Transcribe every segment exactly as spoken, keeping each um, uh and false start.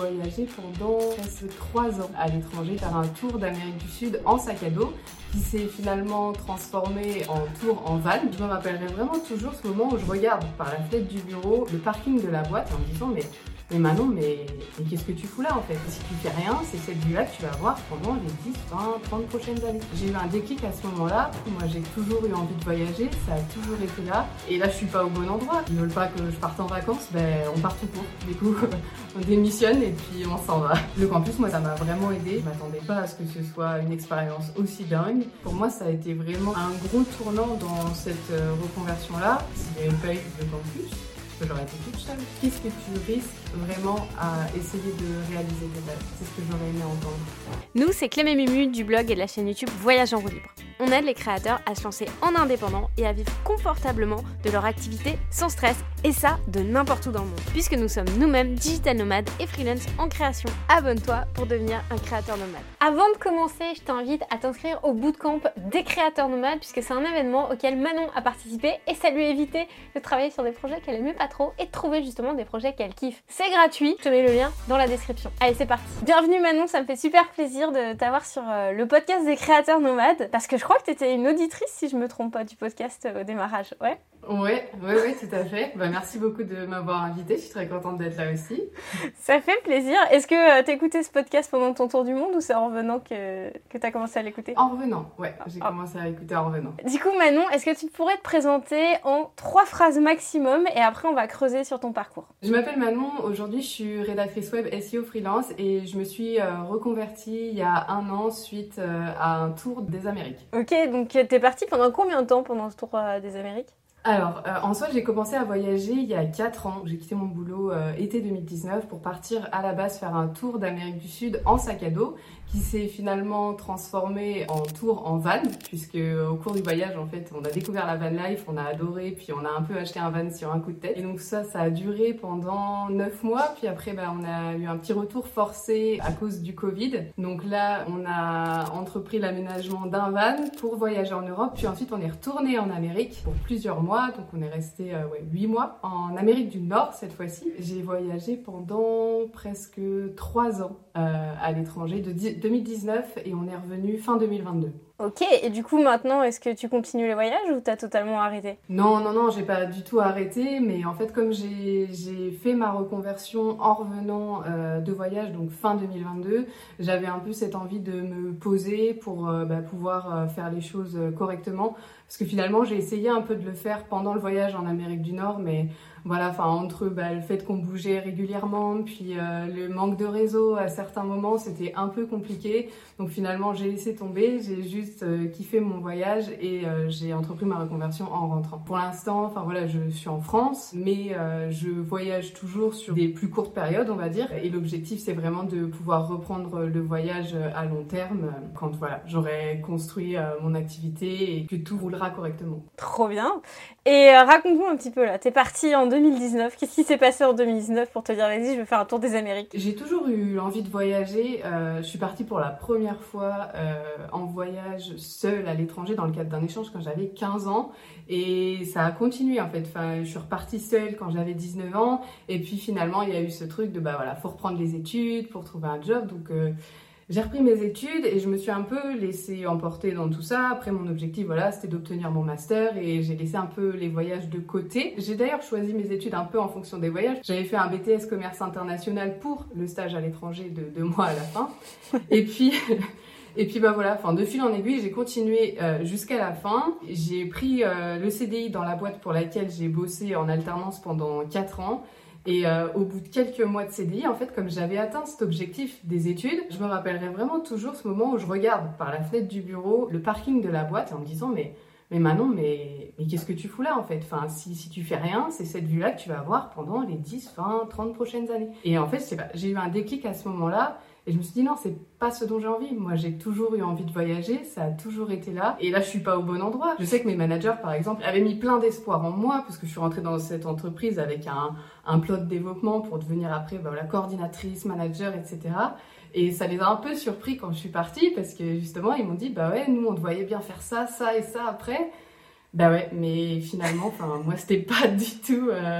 voyagé pendant presque trois ans à l'étranger, faire un tour d'Amérique du Sud en sac à dos qui s'est finalement transformé en tour en van. Je me rappellerai vraiment toujours ce moment où je regarde par la fenêtre du bureau le parking de la boîte en me disant mais Mais Manon, mais, mais qu'est-ce que tu fous là en fait? Si tu fais rien, c'est cette vue-là que tu vas avoir pendant les dix, vingt, trente prochaines années. J'ai eu un déclic à ce moment-là. Moi, j'ai toujours eu envie de voyager, ça a toujours été là. Et là, je suis pas au bon endroit. Ils veulent pas que je parte en vacances, ben on part tout court. Du coup, on démissionne et puis on s'en va. Le campus, moi, ça m'a vraiment aidé. Je m'attendais pas à ce que ce soit une expérience aussi dingue. Pour moi, ça a été vraiment un gros tournant dans cette reconversion-là. S'il n'y avait pas eu le campus, j'aurais été toute seule. Qu'est-ce que tu risques vraiment à essayer de réaliser tes rêves? C'est ce que j'aurais aimé entendre. Nous, c'est Clem et Mumu du blog et de la chaîne YouTube Voyage en roue libre. On aide les créateurs à se lancer en indépendant et à vivre confortablement de leur activité sans stress, et ça, de n'importe où dans le monde. Puisque nous sommes nous-mêmes digital nomades et freelance en création. Abonne-toi pour devenir un créateur nomade. Avant de commencer, je t'invite à t'inscrire au bootcamp des créateurs nomades, puisque c'est un événement auquel Manon a participé et ça lui a évité de travailler sur des projets qu'elle aimait pas trop et de trouver justement des projets qu'elle kiffe. C'est gratuit, je te mets le lien dans la description. Allez, c'est parti. Bienvenue Manon, ça me fait super plaisir de t'avoir sur euh, le podcast des créateurs nomades, parce que je crois que tu étais une auditrice, si je me trompe pas, du podcast euh, au démarrage, ouais? Ouais, ouais, ouais, tout à fait. Bah, merci beaucoup de m'avoir invitée, je suis très contente d'être là aussi. Ça fait plaisir. Est-ce que euh, t'écoutais ce podcast pendant ton tour du monde ou c'est en revenant que, que t'as commencé à l'écouter? En revenant, ouais, j'ai oh. commencé à l'écouter en revenant. Du coup Manon, est-ce que tu pourrais te présenter en trois phrases maximum et après on va creuser sur ton parcours? Je m'appelle Manon, aujourd'hui je suis rédactrice web S E O freelance et je me suis euh, reconvertie il y a un an suite euh, à un tour des Amériques. Ok, donc t'es partie pendant combien de temps pendant ce tour euh, des Amériques? Alors, euh, en soi, j'ai commencé à voyager il y a quatre ans. J'ai quitté mon boulot euh, été deux mille dix-neuf pour partir à la base faire un tour d'Amérique du Sud en sac à dos qui s'est finalement transformé en tour en van, puisque au cours du voyage, en fait, on a découvert la van life, on a adoré, puis on a un peu acheté un van sur un coup de tête. Et donc ça, ça a duré pendant neuf mois, puis après, bah, on a eu un petit retour forcé à cause du Covid. Donc là, on a entrepris l'aménagement d'un van pour voyager en Europe, puis ensuite on est retourné en Amérique pour plusieurs mois. Donc on est resté euh, ouais, huit mois en Amérique du Nord cette fois-ci. J'ai voyagé pendant presque trois ans euh, à l'étranger, de deux mille dix-neuf, et on est revenu fin deux mille vingt-deux. Ok, et du coup maintenant, est-ce que tu continues les voyages ou t'as totalement arrêté? Non, non, non, j'ai pas du tout arrêté, mais en fait comme j'ai, j'ai fait ma reconversion en revenant euh, de voyage, donc fin deux mille vingt-deux, j'avais un peu cette envie de me poser pour euh, bah, pouvoir euh, faire les choses euh, correctement, parce que finalement j'ai essayé un peu de le faire pendant le voyage en Amérique du Nord, mais voilà, enfin entre bah, le fait qu'on bougeait régulièrement, puis euh, le manque de réseau à certains moments, c'était un peu compliqué. Donc finalement, j'ai laissé tomber, j'ai juste euh, kiffé mon voyage et euh, j'ai entrepris ma reconversion en rentrant. Pour l'instant, enfin voilà, je suis en France, mais euh, je voyage toujours sur des plus courtes périodes, on va dire. Et l'objectif, c'est vraiment de pouvoir reprendre le voyage à long terme quand voilà, j'aurai construit euh, mon activité et que tout roulera correctement. Trop bien. Et euh, raconte-nous un petit peu là, t'es partie en deux mille dix-neuf, qu'est-ce qui s'est passé en deux mille dix-neuf pour te dire vas-y je vais faire un tour des Amériques? J'ai toujours eu envie de voyager, euh, je suis partie pour la première fois euh, en voyage seule à l'étranger dans le cadre d'un échange quand j'avais quinze ans et ça a continué en fait, enfin, je suis repartie seule quand j'avais dix-neuf ans et puis finalement il y a eu ce truc de bah voilà, faut reprendre les études pour trouver un job, donc euh, j'ai repris mes études et je me suis un peu laissée emporter dans tout ça. Après, mon objectif, voilà, c'était d'obtenir mon master et j'ai laissé un peu les voyages de côté. J'ai d'ailleurs choisi mes études un peu en fonction des voyages. J'avais fait un B T S commerce international pour le stage à l'étranger de deux mois à la fin. Et puis... Et puis bah voilà, enfin de fil en aiguille, j'ai continué euh, jusqu'à la fin. J'ai pris euh, le C D I dans la boîte pour laquelle j'ai bossé en alternance pendant quatre ans. Et euh, au bout de quelques mois de C D I, en fait, comme j'avais atteint cet objectif des études, je me rappellerai vraiment toujours ce moment où je regarde par la fenêtre du bureau le parking de la boîte en me disant mais mais Manon, mais, mais qu'est-ce que tu fous là en fait? Enfin, si, si tu fais rien, c'est cette vue-là que tu vas avoir pendant les dix, vingt, trente prochaines années. Et en fait, je sais pas, j'ai eu un déclic à ce moment-là. Et je me suis dit non, c'est pas ce dont j'ai envie. Moi, j'ai toujours eu envie de voyager, ça a toujours été là. Et là, je suis pas au bon endroit. Je sais que mes managers, par exemple, avaient mis plein d'espoir en moi parce que je suis rentrée dans cette entreprise avec un, un plot de développement pour devenir après bah, la coordinatrice, manager, et cetera. Et ça les a un peu surpris quand je suis partie parce que justement, ils m'ont dit bah ouais, nous, on te voyait bien faire ça, ça et ça après. Bah ouais, mais finalement, enfin, moi, c'était pas du tout euh,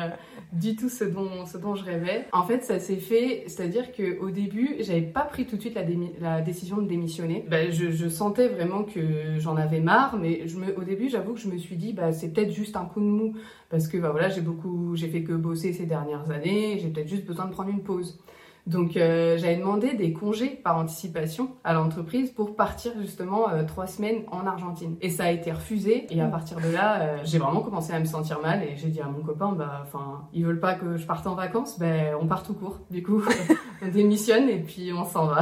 du tout ce dont, ce dont je rêvais. En fait, ça s'est fait, c'est-à-dire qu'au début, j'avais pas pris tout de suite la, démi- la décision de démissionner. Ben, je, je sentais vraiment que j'en avais marre, mais je me, au début, j'avoue que je me suis dit, bah, c'est peut-être juste un coup de mou, parce que bah, voilà, j'ai beaucoup, j'ai fait que bosser ces dernières années, j'ai peut-être juste besoin de prendre une pause. Donc euh, j'avais demandé des congés par anticipation à l'entreprise pour partir justement euh, trois semaines en Argentine. Et ça a été refusé. Et à partir de là, euh, j'ai vraiment commencé à me sentir mal. Et j'ai dit à mon copain, bah, enfin, ils veulent pas que je parte en vacances, ben on part tout court. Du coup, on démissionne et puis on s'en va.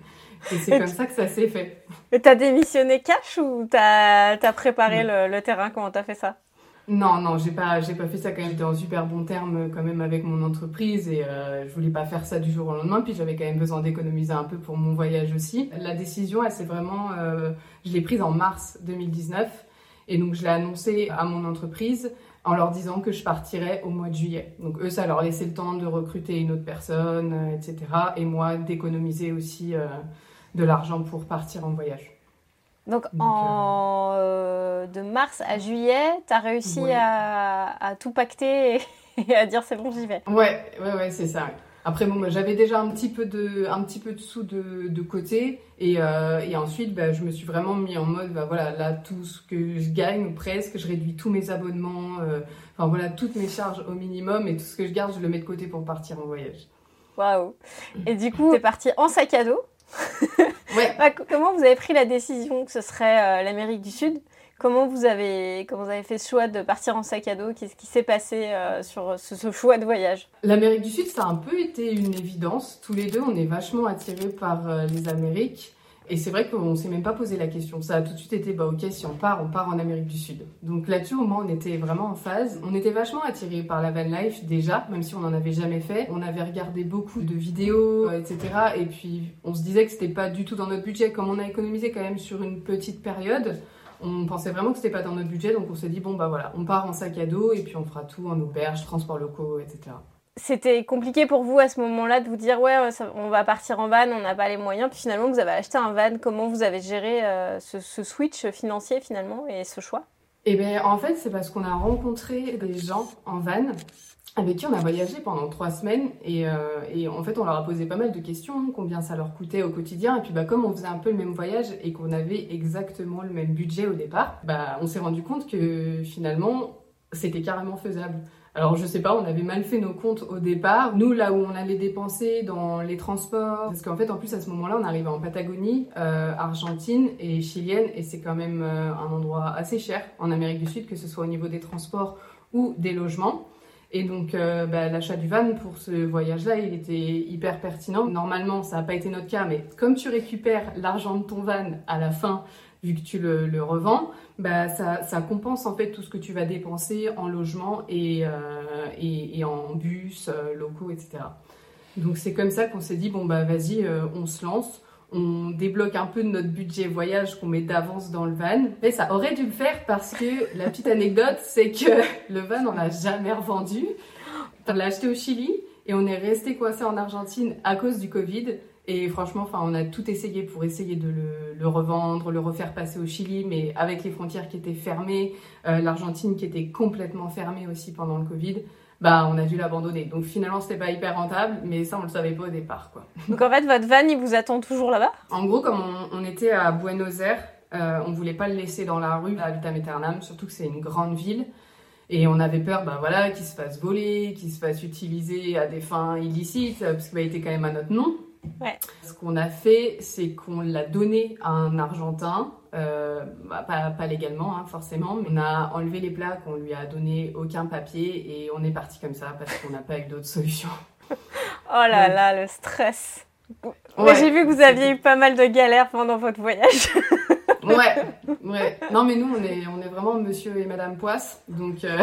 Et c'est comme ça que ça s'est fait. Et t'as démissionné cash ou t'as, t'as préparé le, le terrain? Comment t'as fait ça? Non, non, j'ai pas, j'ai pas fait ça quand même. J'étais en super bon terme quand même avec mon entreprise et euh, je voulais pas faire ça du jour au lendemain. Puis j'avais quand même besoin d'économiser un peu pour mon voyage aussi. La décision, elle s'est vraiment, euh, je l'ai prise en mars deux mille dix-neuf et donc je l'ai annoncé à mon entreprise en leur disant que je partirais au mois de juillet. Donc eux, ça leur laissait le temps de recruter une autre personne, euh, et cetera. Et moi, d'économiser aussi euh, de l'argent pour partir en voyage. Donc, Donc en, euh, de mars à juillet, tu as réussi ouais. à, à tout pacter et, et à dire c'est bon, j'y vais. Ouais, ouais, ouais, c'est ça. Après, bon, bah, j'avais déjà un petit peu de, un petit peu de sous de, de côté et, euh, et ensuite, bah, je me suis vraiment mis en mode, bah, voilà, là, tout ce que je gagne ou presque, je réduis tous mes abonnements, euh, enfin voilà, toutes mes charges au minimum et tout ce que je garde, je le mets de côté pour partir en voyage. Waouh. Et du coup, t'es parti en sac à dos. Ouais. Comment vous avez pris la décision que ce serait euh, l'Amérique du Sud? Comment vous avez, comment vous avez fait ce choix de partir en sac à dos? Qu'est-ce qui s'est passé euh, sur ce, ce choix de voyage? L'Amérique du Sud, ça a un peu été une évidence. Tous les deux, on est vachement attirés par euh, les Amériques. Et c'est vrai qu'on ne s'est même pas posé la question. Ça a tout de suite été, bah ok, si on part, on part en Amérique du Sud. Donc là-dessus, au moins, on était vraiment en phase. On était vachement attirés par la van life déjà, même si on n'en avait jamais fait. On avait regardé beaucoup de vidéos, euh, et cetera. Et puis, on se disait que c'était pas du tout dans notre budget. Comme on a économisé quand même sur une petite période, on pensait vraiment que c'était pas dans notre budget. Donc on s'est dit, bon bah voilà, on part en sac à dos et puis on fera tout en auberge, transports locaux, et cetera. C'était compliqué pour vous à ce moment-là de vous dire ouais ça, on va partir en van, on n'a pas les moyens, puis finalement vous avez acheté un van. Comment vous avez géré euh, ce, ce switch financier finalement et ce choix? Eh bien en fait c'est parce qu'on a rencontré des gens en van avec qui on a voyagé pendant trois semaines et, euh, et en fait on leur a posé pas mal de questions, combien ça leur coûtait au quotidien et puis bah, comme on faisait un peu le même voyage et qu'on avait exactement le même budget au départ, bah, on s'est rendu compte que finalement c'était carrément faisable. Alors je sais pas, on avait mal fait nos comptes au départ. Nous, là où on allait dépenser dans les transports, parce qu'en fait en plus à ce moment-là on arrivait en Patagonie, euh, Argentine et chilienne et c'est quand même euh, un endroit assez cher en Amérique du Sud, que ce soit au niveau des transports ou des logements. Et donc euh, bah, l'achat du van pour ce voyage-là, il était hyper pertinent. Normalement ça n'a pas été notre cas, mais comme tu récupères l'argent de ton van à la fin, vu que tu le, le revends, bah ça, ça compense en fait tout ce que tu vas dépenser en logement et, euh, et, et en bus, euh, locaux, et cetera. Donc c'est comme ça qu'on s'est dit, bon bah vas-y, euh, on se lance, on débloque un peu de notre budget voyage qu'on met d'avance dans le van. Mais ça aurait dû le faire parce que la petite anecdote, c'est que le van, on l'a jamais revendu. On l'a acheté au Chili et on est resté coincé en Argentine à cause du Covid. Et franchement, enfin, on a tout essayé pour essayer de le, le revendre, le refaire passer au Chili, mais avec les frontières qui étaient fermées, euh, l'Argentine qui était complètement fermée aussi pendant le Covid, bah, on a dû l'abandonner. Donc finalement, c'était pas hyper rentable, mais ça, on le savait pas au départ, quoi. Donc en fait, votre van, il vous attend toujours là-bas? En gros, comme on, on était à Buenos Aires, euh, on voulait pas le laisser dans la rue à Vitam Aeternam, surtout que c'est une grande ville. Et on avait peur, bah voilà, qu'il se fasse voler, qu'il se fasse utiliser à des fins illicites, parce qu'il était quand même à notre nom. Ouais. Ce qu'on a fait, c'est qu'on l'a donné à un Argentin, euh, bah, pas, pas légalement hein, forcément, mais on a enlevé les plaques, on lui a donné aucun papier et on est parti comme ça parce qu'on n'a pas eu d'autre solution. Oh là ouais. là, le stress. Ouais, j'ai vu que vous aviez eu pas mal de galères pendant votre voyage. Ouais, ouais. Non mais nous on est, on est vraiment monsieur et madame Poisse, donc euh...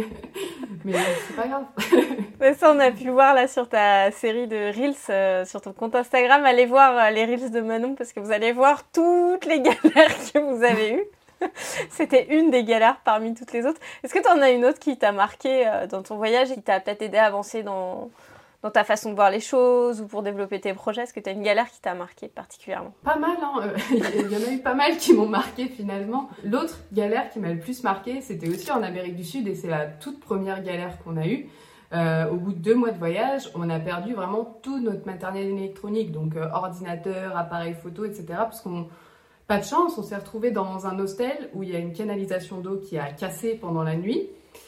mais c'est pas grave. Mais ça on a pu le voir là sur ta série de Reels, euh, sur ton compte Instagram. Allez voir euh, les Reels de Manon parce que vous allez voir toutes les galères que vous avez eues. C'était une des galères parmi toutes les autres. Est-ce que tu en as une autre qui t'a marqué euh, dans ton voyage et qui t'a peut-être aidé à avancer dans... dans ta façon de voir les choses ou pour développer tes projets? Est-ce que tu as une galère qui t'a marqué particulièrement? Pas mal, hein. Il y en a eu pas mal qui m'ont marqué finalement. L'autre galère qui m'a le plus marqué, c'était aussi en Amérique du Sud et c'est la toute première galère qu'on a eue. Euh, au bout de deux mois de voyage, on a perdu vraiment tout notre matériel électronique, donc euh, ordinateur, appareil photo, et cetera. Parce qu'on, pas de chance, on s'est retrouvé dans un hostel où il y a une canalisation d'eau qui a cassé pendant la nuit.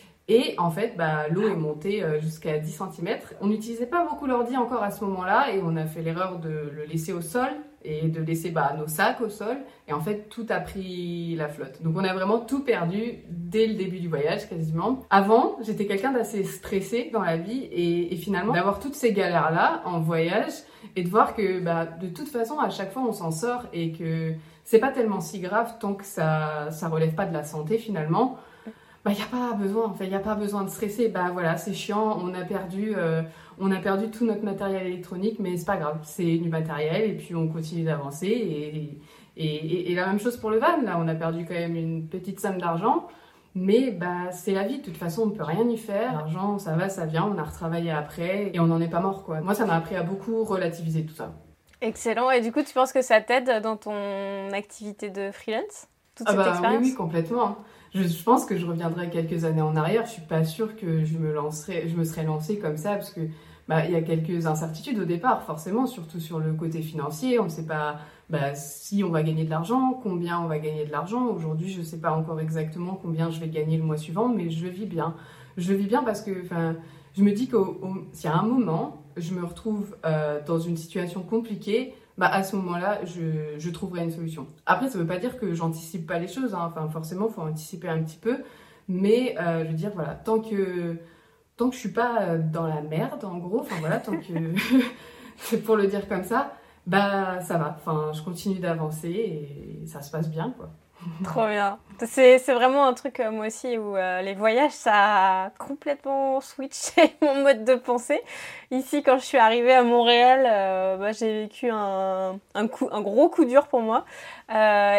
Et en fait, bah, l'eau est montée euh, jusqu'à dix centimètres. On n'utilisait pas beaucoup l'ordi encore à ce moment-là et on a fait l'erreur de le laisser au sol et de laisser bah, nos sacs au sol. Et en fait, tout a pris la flotte. Donc on a vraiment tout perdu dès le début du voyage quasiment. Avant, j'étais quelqu'un d'assez stressé dans la vie et, et finalement d'avoir toutes ces galères-là en voyage et de voir que bah, de toute façon, à chaque fois, on s'en sort et que c'est pas tellement si grave tant que ça, ça relève pas de la santé finalement. Bah, y a pas besoin, en fait, y a pas besoin de stresser. Bah voilà, c'est chiant, on a perdu, euh, on a perdu tout notre matériel électronique, mais c'est pas grave, c'est du matériel et puis on continue d'avancer. Et, et, et, et la même chose pour le van, là, on a perdu quand même une petite somme d'argent, mais bah c'est la vie, de toute façon, on peut rien y faire. L'argent, ça va, ça vient, on a retravaillé après et on n'en est pas mort, quoi. Moi, ça m'a appris à beaucoup relativiser tout ça. Excellent. Et du coup, tu penses que ça t'aide dans ton activité de freelance, toute ah cette bah, expérience? Oui, oui, complètement. Je, je pense que je reviendrai quelques années en arrière. Je suis pas sûre que je me lancerai, je me serais lancée comme ça parce que bah il y a quelques incertitudes au départ, forcément, surtout sur le côté financier. On ne sait pas bah, si on va gagner de l'argent, combien on va gagner de l'argent. Aujourd'hui, je ne sais pas encore exactement combien je vais gagner le mois suivant, mais je vis bien. Je vis bien parce que, enfin, je me dis qu'au s'il y a un moment, je me retrouve euh, dans une situation compliquée. Bah à ce moment-là, je, je trouverai une solution. Après, ça ne veut pas dire que j'anticipe pas les choses, hein. Enfin, forcément, il faut anticiper un petit peu. Mais euh, je veux dire, voilà, tant que, tant que je suis pas dans la merde, en gros, enfin voilà, tant que, c'est pour le dire comme ça, bah ça va. Enfin, je continue d'avancer et ça se passe bien, quoi. Trop bien. C'est, c'est vraiment un truc, euh, moi aussi, où euh, les voyages, ça a complètement switché mon mode de pensée. Ici, quand je suis arrivée à Montréal, euh, bah, j'ai vécu un, un, coup, un gros coup dur pour moi. Euh,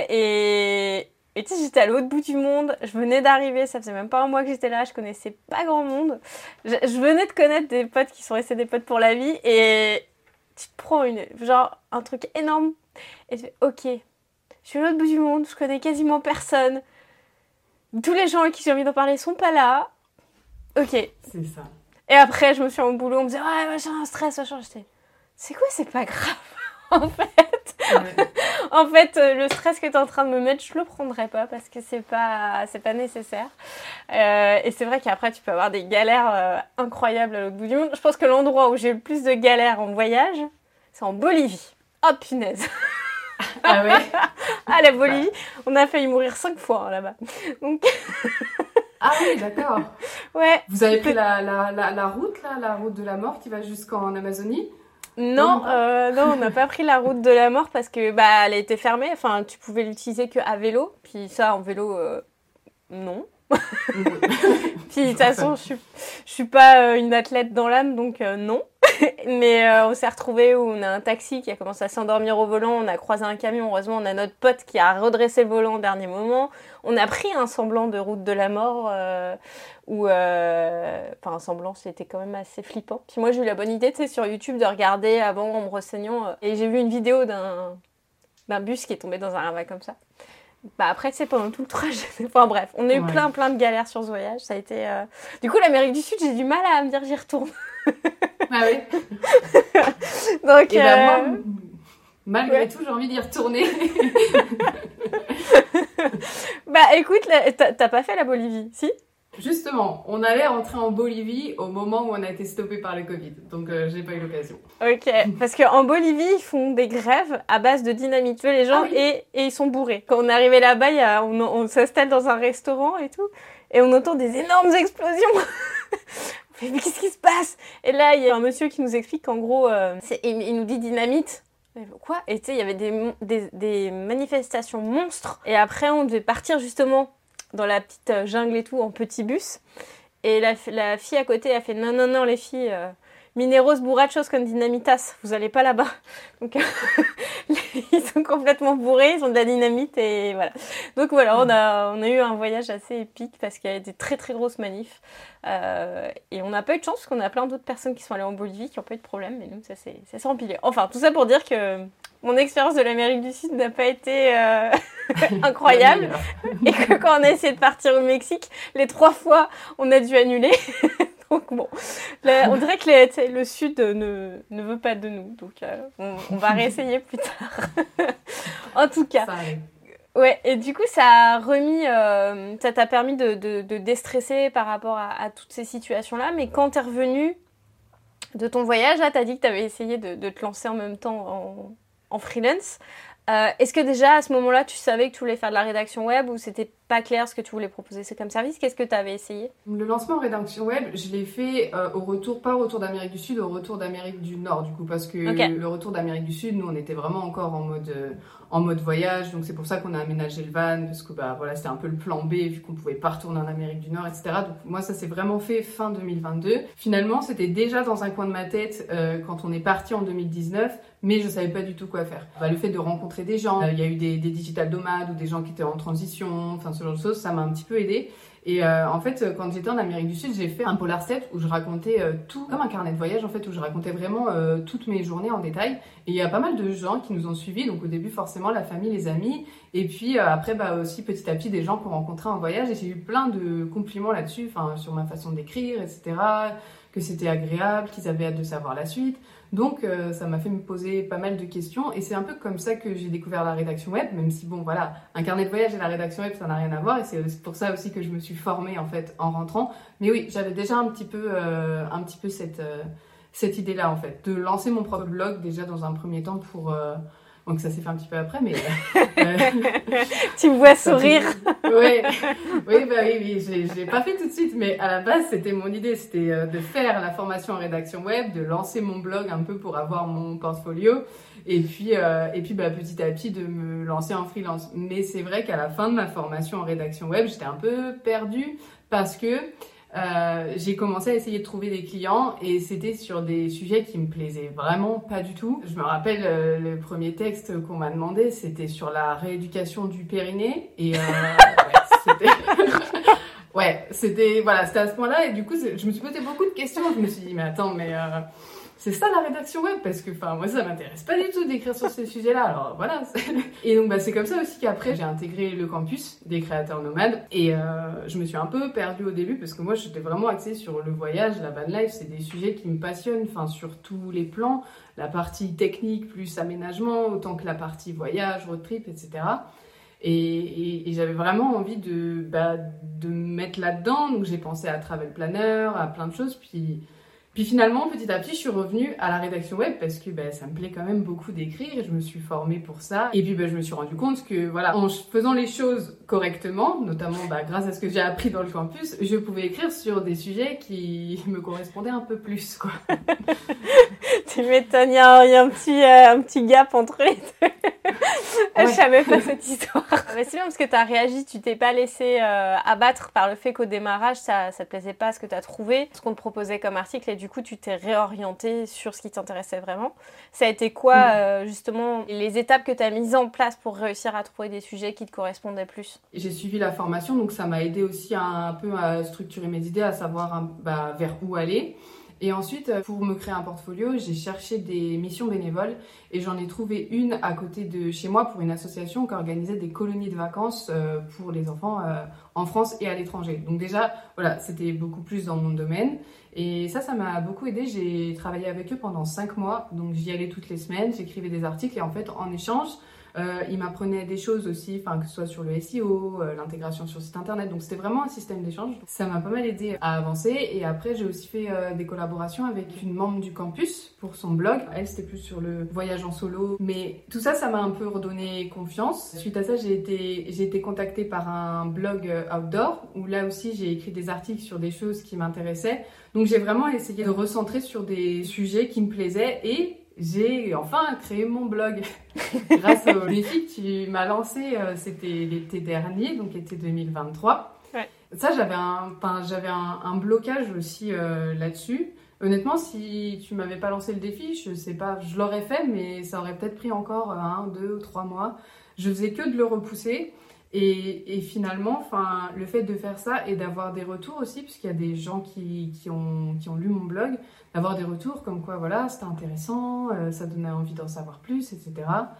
et et tu sais, j'étais à l'autre bout du monde. Je venais d'arriver, ça faisait même pas un mois que j'étais là. Je connaissais pas grand monde. Je, je venais de connaître des potes qui sont restés des potes pour la vie. Et tu te prends une, genre, un truc énorme. Et tu fais, ok. Je suis à l'autre bout du monde, je connais quasiment personne. Tous les gens avec qui j'ai envie d'en parler sont pas là. Ok. C'est ça. Et après, je me suis en boulot, on me disait, ouais, machin, stress, machin. J'étais, c'est quoi, c'est pas grave, en fait. Ouais. En fait, le stress que t'es en train de me mettre, je le prendrai pas parce que c'est pas, c'est pas nécessaire. Euh, et c'est vrai qu'après, tu peux avoir des galères euh, incroyables à l'autre bout du monde. Je pense que l'endroit où j'ai eu le plus de galères en voyage, c'est en Bolivie. Oh, punaise. Ah ouais. Ah, la Bolivie, on a failli mourir cinq fois hein, là-bas. Donc... Ah oui, d'accord. Ouais. Vous avez pris la, la, la, la route, là, la route de la mort qui va jusqu'en Amazonie? Non, euh, non, on n'a pas pris la route de la mort parce que bah elle a été fermée. Enfin, tu pouvais l'utiliser qu'à vélo. Puis ça, en vélo, euh, non. Puis de toute façon, je suis, je suis pas euh, une athlète dans l'âme, donc euh, non. Mais euh, on s'est retrouvés où on a un taxi qui a commencé à s'endormir au volant, on a croisé un camion, heureusement on a notre pote qui a redressé le volant au dernier moment. On a pris un semblant de route de la mort, euh, où, euh, enfin un semblant, c'était quand même assez flippant. Puis moi j'ai eu la bonne idée, tu sais, sur YouTube de regarder avant en me renseignant, euh, et j'ai vu une vidéo d'un, d'un bus qui est tombé dans un ravin comme ça. Bah après, tu sais, pendant tout le trajet, enfin bref, on a eu ouais. plein plein de galères sur ce voyage, ça a été... Euh... Du coup, l'Amérique du Sud, j'ai du mal à me dire j'y retourne. Ah oui. Donc, et euh... bah moi, malgré ouais. tout, j'ai envie d'y retourner. Bah écoute, là, t'as, t'as pas fait la Bolivie, si? Justement, on allait rentrer en Bolivie au moment où on a été stoppé par le Covid, donc euh, j'ai pas eu l'occasion. Ok, parce qu'en Bolivie, ils font des grèves à base de dynamite, tu vois, les gens, ah oui. et, et ils sont bourrés. Quand on est arrivé là-bas, y a, on, on s'installe dans un restaurant et tout, et on entend des énormes explosions. Mais qu'est-ce qui se passe? Et là, il y a un monsieur qui nous explique qu'en gros, euh, c'est, il, il nous dit dynamite. Quoi? Et tu sais, il y avait des, des, des manifestations monstres. Et après, on devait partir justement dans la petite jungle et tout, en petit bus. Et la, la fille à côté a fait non, non, non, les filles, euh, mineros burrachos con dynamitas, vous allez pas là-bas. Donc, ils sont complètement bourrés, ils ont de la dynamite et voilà. Donc voilà, on a, on a eu un voyage assez épique parce qu'il y avait des très très grosses manifs. Euh, et on n'a pas eu de chance parce qu'on a plein d'autres personnes qui sont allées en Bolivie qui n'ont pas eu de problème, mais nous, ça s'est, ça s'est empilé. Enfin, tout ça pour dire que mon expérience de l'Amérique du Sud n'a pas été euh, incroyable. Et que quand on a essayé de partir au Mexique, les trois fois, on a dû annuler. Donc bon, le, on dirait que les, le Sud ne, ne veut pas de nous, donc euh, on, on va réessayer plus tard. En tout cas, ouais. Et du coup, ça a remis, euh, ça t'a permis de, de, de déstresser par rapport à, à toutes ces situations-là. Mais quand t'es revenue de ton voyage, là, t'as dit que t'avais essayé de, de te lancer en même temps en, en freelance. Euh, est-ce que déjà à ce moment-là, tu savais que tu voulais faire de la rédaction web ou c'était pas clair ce que tu voulais proposer c'est comme service? Qu'est-ce que tu avais essayé? Le lancement en rédaction web, je l'ai fait euh, au retour, pas au retour d'Amérique du Sud, au retour d'Amérique du Nord du coup, parce que okay. le retour d'Amérique du Sud, nous on était vraiment encore en mode euh, en mode voyage, donc c'est pour ça qu'on a aménagé le van, parce que bah voilà c'était un peu le plan B vu qu'on pouvait pas retourner en Amérique du Nord, et cetera. Donc moi ça s'est vraiment fait fin deux mille vingt-deux. Finalement c'était déjà dans un coin de ma tête euh, quand on est parti en deux mille dix-neuf, mais je savais pas du tout quoi faire. Bah, le fait de rencontrer des gens, il euh, y a eu des, des digital nomades ou des gens qui étaient en transition, enfin ce genre de choses, ça m'a un petit peu aidé. Et euh, en fait, quand j'étais en Amérique du Sud, j'ai fait un Polar Step où je racontais euh, tout, comme un carnet de voyage en fait, où je racontais vraiment euh, toutes mes journées en détail. Et il y a pas mal de gens qui nous ont suivis, donc au début forcément la famille, les amis, et puis euh, après bah aussi petit à petit des gens qu'on rencontrait en voyage. Et j'ai eu plein de compliments là-dessus, enfin sur ma façon d'écrire, et cetera. Que c'était agréable, qu'ils avaient hâte de savoir la suite. Donc euh, ça m'a fait me poser pas mal de questions et c'est un peu comme ça que j'ai découvert la rédaction web, même si bon voilà, un carnet de voyage et la rédaction web ça n'a rien à voir et c'est pour ça aussi que je me suis formée en fait en rentrant. Mais oui, j'avais déjà un petit peu, euh, un petit peu cette, euh, cette idée-là en fait, de lancer mon propre blog déjà dans un premier temps pour... Euh, donc ça s'est fait un petit peu après, mais... Euh, tu me vois sourire. Ouais, oui, bah oui, oui, je l'ai pas fait tout de suite, mais à la base, c'était mon idée, c'était euh, de faire la formation en rédaction web, de lancer mon blog un peu pour avoir mon portfolio, et puis, euh, et puis bah, petit à petit de me lancer en freelance. Mais c'est vrai qu'à la fin de ma formation en rédaction web, j'étais un peu perdue parce que Euh, j'ai commencé à essayer de trouver des clients et c'était sur des sujets qui me plaisaient vraiment pas du tout. Je me rappelle euh, le premier texte qu'on m'a demandé, c'était sur la rééducation du périnée et euh, ouais, c'était ouais, c'était voilà, c'était à ce point-là et du coup je me suis posé beaucoup de questions. Je me suis dit mais attends mais euh, c'est ça la rédaction web parce que enfin moi ça m'intéresse pas du tout d'écrire sur ces sujets-là. Alors voilà. Et donc bah c'est comme ça aussi qu'après j'ai intégré le campus des créateurs nomades et euh, je me suis un peu perdue au début parce que moi j'étais vraiment axée sur le voyage, la van life, c'est des sujets qui me passionnent, enfin sur tous les plans, la partie technique plus aménagement autant que la partie voyage, road trip, et cetera. Et, et, et j'avais vraiment envie de bah, de me mettre là-dedans, donc j'ai pensé à travel planner, à plein de choses, puis Puis finalement, petit à petit, je suis revenue à la rédaction web parce que bah, ça me plaît quand même beaucoup d'écrire et je me suis formée pour ça. Et puis bah, je me suis rendu compte que voilà, en faisant les choses correctement, notamment bah, grâce à ce que j'ai appris dans le campus, je pouvais écrire sur des sujets qui me correspondaient un peu plus, quoi. Tu m'étonnes, il y a, il y a un, petit, euh, un petit gap entre les deux. Ouais. Je savais pas cette histoire. Mais c'est bien parce que tu as réagi, tu t'es pas laissé euh, abattre par le fait qu'au démarrage, ça ne te plaisait pas ce que tu as trouvé, ce qu'on te proposait comme article et du coup, tu t'es réorienté sur ce qui t'intéressait vraiment. Ça a été quoi, mmh. euh, justement, les étapes que tu as mises en place pour réussir à trouver des sujets qui te correspondaient plus? J'ai suivi la formation, donc ça m'a aidé aussi à, un peu à structurer mes idées, à savoir un, bah, vers où aller. Et ensuite, pour me créer un portfolio, j'ai cherché des missions bénévoles et j'en ai trouvé une à côté de chez moi pour une association qui organisait des colonies de vacances pour les enfants en France et à l'étranger. Donc déjà, voilà, c'était beaucoup plus dans mon domaine. Et ça, ça m'a beaucoup aidé. J'ai travaillé avec eux pendant cinq mois. Donc j'y allais toutes les semaines, j'écrivais des articles et en fait, en échange, Euh, il m'apprenait des choses aussi, enfin que ce soit sur le S E O, euh, l'intégration sur site internet, donc c'était vraiment un système d'échange. Ça m'a pas mal aidé à avancer et après j'ai aussi fait euh, des collaborations avec une membre du campus pour son blog. Elle c'était plus sur le voyage en solo, mais tout ça, ça m'a un peu redonné confiance. Suite à ça, j'ai été, j'ai été contactée par un blog outdoor où là aussi j'ai écrit des articles sur des choses qui m'intéressaient. Donc j'ai vraiment essayé de recentrer sur des sujets qui me plaisaient et j'ai enfin créé mon blog grâce au défi que tu m'as lancé, euh, c'était l'été dernier, donc l'été deux mille vingt-trois. Ouais. Ça, j'avais un, enfin, j'avais un, un blocage aussi euh, là-dessus. Honnêtement, si tu m'avais pas lancé le défi, je sais pas, je l'aurais fait, mais ça aurait peut-être pris encore un, deux ou trois mois. Je faisais que de le repousser. Et, et finalement, enfin, le fait de faire ça et d'avoir des retours aussi, puisqu'il y a des gens qui, qui, ont, qui ont lu mon blog, d'avoir des retours comme quoi, voilà, c'était intéressant, euh, ça donnait envie d'en savoir plus, et cetera.